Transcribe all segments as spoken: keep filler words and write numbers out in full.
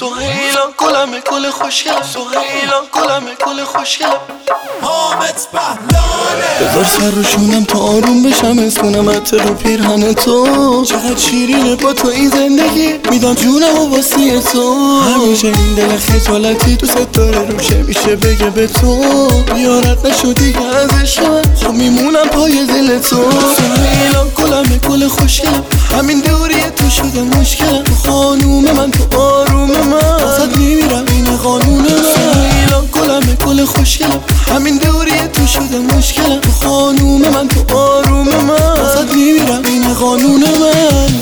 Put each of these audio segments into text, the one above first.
سهیلان گلمه گل خوشگلم، سهیلان گلمه گل خوشگلم. حامد پهلانه بذار سر رو شونم تا آروم بشم، اسکنم عطر رو پیرهن تو. چقدر شیرینه با تو این زندگی، میدم جونم و واسه تو. همیشه این دل خجالتی دوست داره روشه میشه بگه به تو. بیارت نشدی که ازش من، خب میمونم پای دل تو. سهیلان گلمه گل خوشگلم، همین دوری تو شده مشکلم. تو خانوم من، تو آروم من، واسه میمیرم این قانون من. سهیلان گلمه گل خوشگلم، همین دوری تو شده مشکلم. تو خانوم من، تو آروم من، واسه میمیرم این قانون من.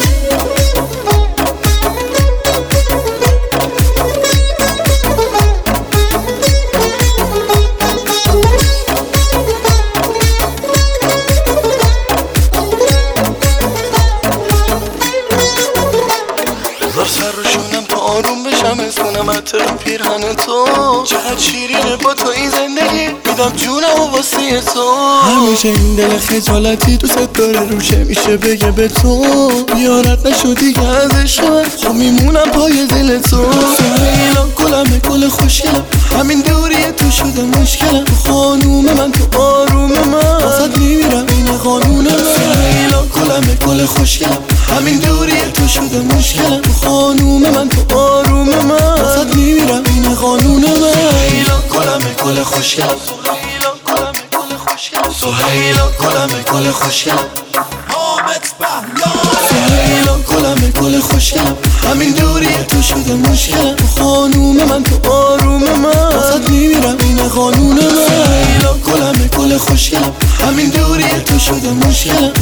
سر رو شونم تا آروم بشم، اسکنم عطر رو پیرهن تو. چقدر شیرینه با تو این زندگی، میدم جونم و واسه تو. همیشه این دل خجالتی دوست داره روشه میشه بگه به تو. بیارت نشدی که ازش من، خب میمونم پای دل تو. سهیلان گلمه گل خوشگلم، همین دوری تو شده مشکلم. تو خانوم من، تو آروم من، واسه میمیرم این قانون من. سهیلان گلمه گل خوشگلم، همین دوری تو شده مشکلم. تو خانوم من، تو آروم من، واسه میمیرم این قانون من. سهیلان گلمه گل خوشگلم، سهیلان گلمه گل خوشگلم، سهیلان گلمه گل خوشگلم. حامد پهلانه سهیلان گلمه گل خوشگلم، همین دوری تو شده مشکلم. تو خانوم من، تو آروم من، واسه میمیرم این قانون من. سهیلان گلمه گل خوشگلم، همین دوری تو شده مشکلم.